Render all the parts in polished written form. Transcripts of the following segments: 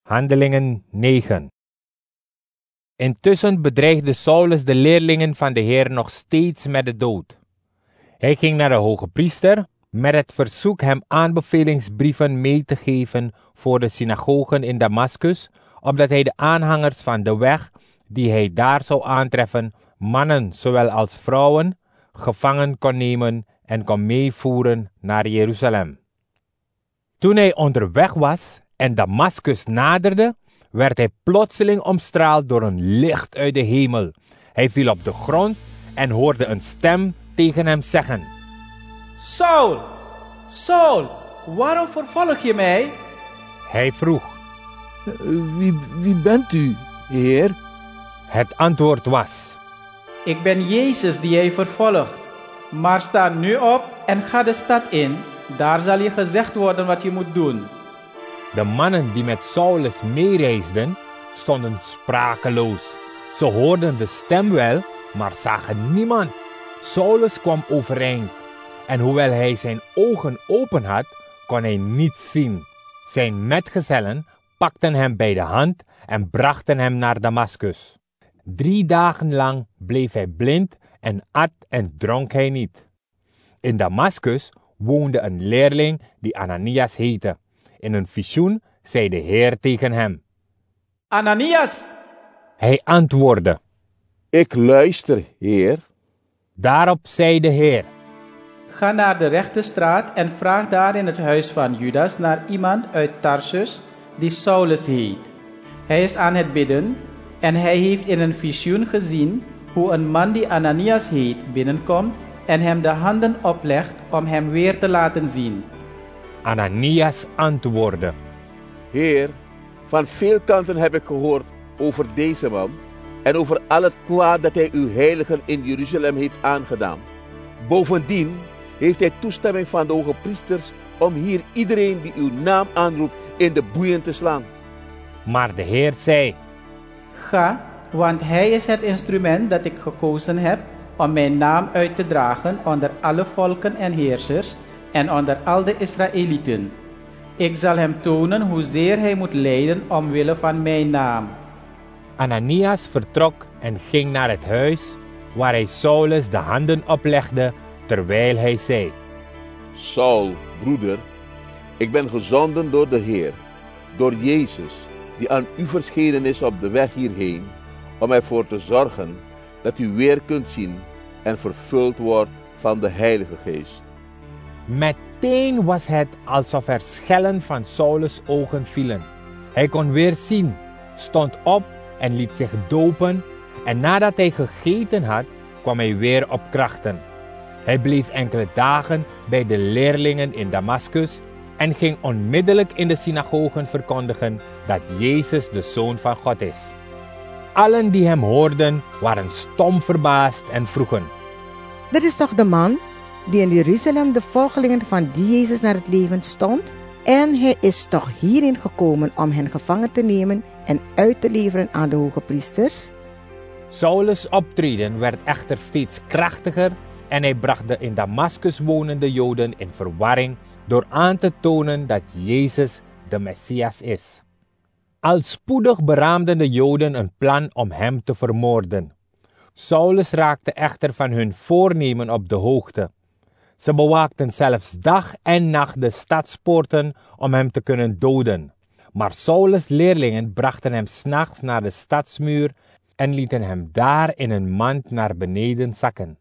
Handelingen 9. Intussen bedreigde Saulus de leerlingen van de Heer nog steeds met de dood. Hij ging naar de hoge priester met het verzoek hem aanbevelingsbrieven mee te geven voor de synagogen in Damascus, opdat hij de aanhangers van de weg die hij daar zou aantreffen, mannen zowel als vrouwen, gevangen kon nemen en kon meevoeren naar Jeruzalem. Toen hij onderweg was en Damascus naderde, werd hij plotseling omstraald door een licht uit de hemel. Hij viel op de grond en hoorde een stem tegen hem zeggen: Saul, Saul, waarom vervolg je mij? Hij vroeg: Wie bent u, Heer? Het antwoord was: Ik ben Jezus die jij vervolgt. Maar sta nu op en ga de stad in. Daar zal je gezegd worden wat je moet doen. De mannen die met Saulus meereisden, stonden sprakeloos. Ze hoorden de stem wel, maar zagen niemand. Saulus kwam overeind, en hoewel hij zijn ogen open had, kon hij niets zien. Zijn metgezellen pakten hem bij de hand en brachten hem naar Damascus. 3 dagen lang bleef hij blind en at en dronk hij niet. In Damascus woonde een leerling die Ananias heette. In een visioen zei de Heer tegen hem: Ananias! Hij antwoordde: Ik luister, Heer. Daarop zei de Heer: Ga naar de rechte straat en vraag daar in het huis van Judas naar iemand uit Tarsus die Saulus heet. Hij is aan het bidden en hij heeft in een visioen gezien hoe een man die Ananias heet binnenkomt en hem de handen oplegt om hem weer te laten zien. Ananias antwoordde: Heer, van veel kanten heb ik gehoord over deze man en over al het kwaad dat hij uw heiligen in Jeruzalem heeft aangedaan. Bovendien heeft hij toestemming van de hoge priesters om hier iedereen die uw naam aanroept in de boeien te slaan. Maar de Heer zei: Ga, want hij is het instrument dat ik gekozen heb om mijn naam uit te dragen onder alle volken en heersers en onder al de Israëlieten. Ik zal hem tonen hoezeer hij moet lijden omwille van mijn naam. Ananias vertrok en ging naar het huis waar hij Saulus de handen oplegde, terwijl hij zei: Saul, broeder, ik ben gezonden door de Heer, door Jezus, die aan u verschenen is op de weg hierheen, om ervoor te zorgen dat u weer kunt zien en vervuld wordt van de Heilige Geest. Meteen was het alsof er schellen van Saulus' ogen vielen. Hij kon weer zien, stond op en liet zich dopen, en nadat hij gegeten had, kwam hij weer op krachten. Hij bleef enkele dagen bij de leerlingen in Damascus en ging onmiddellijk in de synagogen verkondigen dat Jezus de Zoon van God is. Allen die hem hoorden waren stom verbaasd en vroegen: Dit is toch de man die in Jeruzalem de volgelingen van die Jezus naar het leven stond? En hij is toch hierheen gekomen om hen gevangen te nemen en uit te leveren aan de hoge priesters? Saulus' optreden werd echter steeds krachtiger en hij bracht de in Damascus wonende Joden in verwarring door aan te tonen dat Jezus de Messias is. Al spoedig beraamden de Joden een plan om hem te vermoorden. Saulus raakte echter van hun voornemen op de hoogte. Ze bewaakten zelfs dag en nacht de stadspoorten om hem te kunnen doden. Maar Saulus' leerlingen brachten hem 's nachts naar de stadsmuur en lieten hem daar in een mand naar beneden zakken.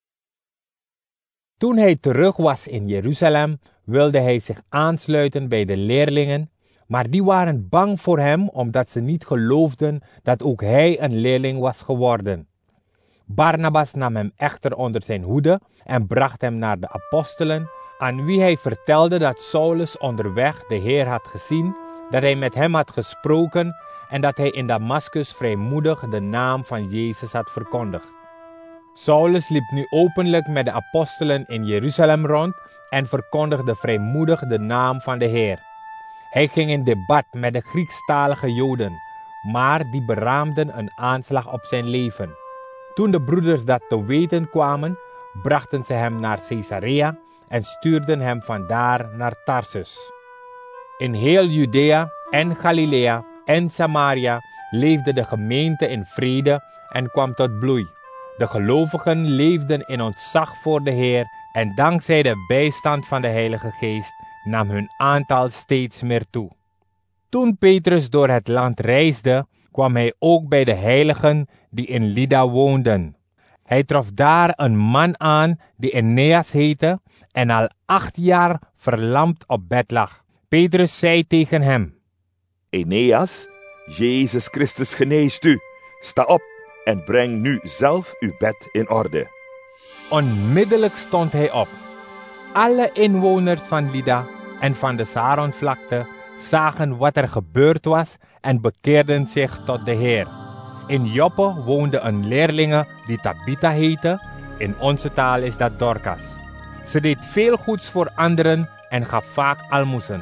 Toen hij terug was in Jeruzalem, wilde hij zich aansluiten bij de leerlingen, maar die waren bang voor hem omdat ze niet geloofden dat ook hij een leerling was geworden. Barnabas nam hem echter onder zijn hoede en bracht hem naar de apostelen, aan wie hij vertelde dat Saulus onderweg de Heer had gezien, dat hij met hem had gesproken en dat hij in Damascus vrijmoedig de naam van Jezus had verkondigd. Saulus liep nu openlijk met de apostelen in Jeruzalem rond en verkondigde vrijmoedig de naam van de Heer. Hij ging in debat met de Griekstalige Joden, maar die beraamden een aanslag op zijn leven. Toen de broeders dat te weten kwamen, brachten ze hem naar Caesarea en stuurden hem vandaar naar Tarsus. In heel Judea en Galilea en Samaria leefde de gemeente in vrede en kwam tot bloei. De gelovigen leefden in ontzag voor de Heer en dankzij de bijstand van de Heilige Geest nam hun aantal steeds meer toe. Toen Petrus door het land reisde, kwam hij ook bij de heiligen die in Lydda woonden. Hij trof daar een man aan die Eneas heette en al 8 jaar verlamd op bed lag. Petrus zei tegen hem: Eneas, Jezus Christus geneest u. Sta op en breng nu zelf uw bed in orde. Onmiddellijk stond hij op. Alle inwoners van Lydda en van de Saronvlakte zagen wat er gebeurd was en bekeerden zich tot de Heer. In Joppe woonde een leerlinge die Tabitha heette. In onze taal is dat Dorcas. Ze deed veel goeds voor anderen en gaf vaak almoezen.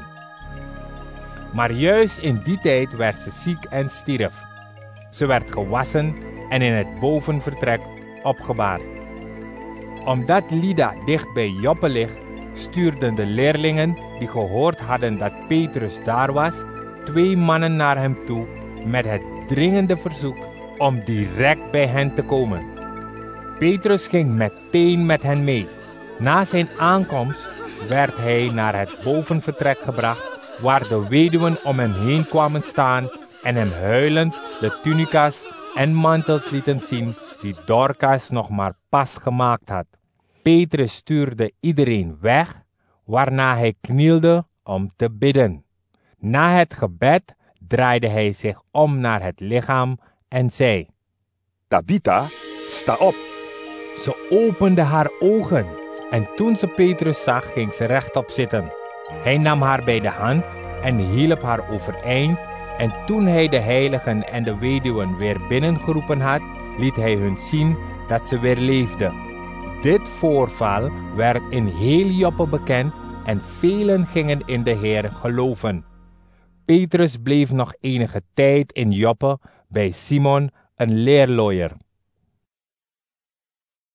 Maar juist in die tijd werd ze ziek en stierf. Ze werd gewassen en in het bovenvertrek opgebaard. Omdat Lydda dicht bij Joppe ligt, stuurden de leerlingen die gehoord hadden dat Petrus daar was, 2 mannen naar hem toe met het dringende verzoek om direct bij hen te komen. Petrus ging meteen met hen mee. Na zijn aankomst werd hij naar het bovenvertrek gebracht, waar de weduwen om hem heen kwamen staan en hem huilend de tunica's en mantels lieten zien die Dorcas nog maar pas gemaakt had. Petrus stuurde iedereen weg, waarna hij knielde om te bidden. Na het gebed draaide hij zich om naar het lichaam en zei: Tabitha, sta op. Ze opende haar ogen en toen ze Petrus zag, ging ze rechtop zitten. Hij nam haar bij de hand en hielp haar overeind, en toen hij de heiligen en de weduwen weer binnengeroepen had, liet hij hun zien dat ze weer leefde. Dit voorval werd in heel Joppe bekend en velen gingen in de Heer geloven. Petrus bleef nog enige tijd in Joppe bij Simon, een leerlooier.